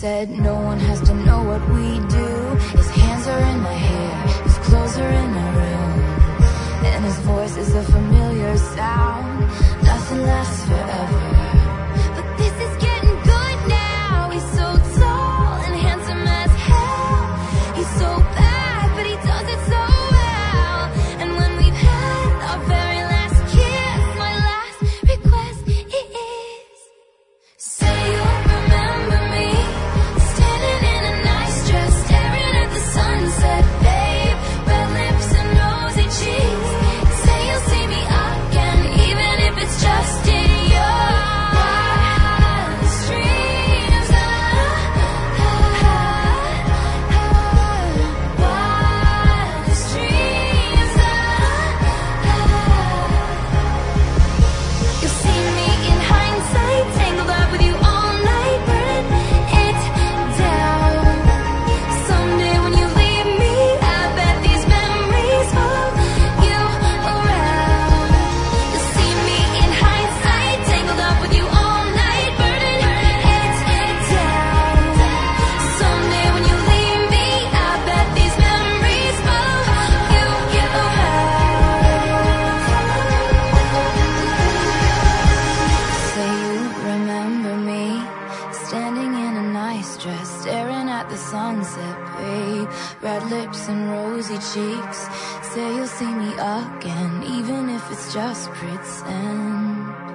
said no one has to know what we do. His hands are in my hair, his clothes are in my room, and his voice is a familiar sound. Nothing lasts forever, but this is getting good now. He's so tall and handsome as hell. He's so bad, but he does it so well. And when we've had our very last kiss, my last request is, say you'll remember me, standing in a nice dress, staring at the sunset, babe. Red lips and rosy cheeks. Say you'll see me again, even if it's just in your wildest dreams. Wildest dreams. You'll see me in hindsight, tangled up with you all night, burning it down. Someday when you leave me, I bet these memories follow you around. You'll see me in hindsight, tangled up with you all night, burning it down. Someday when you leave me, I bet these memories follow you around. Say you remember me, standing in a nice dress, staring at the sunset, babe. Red lips and rosy cheeks. Say you'll see me again, even if it's just pretend.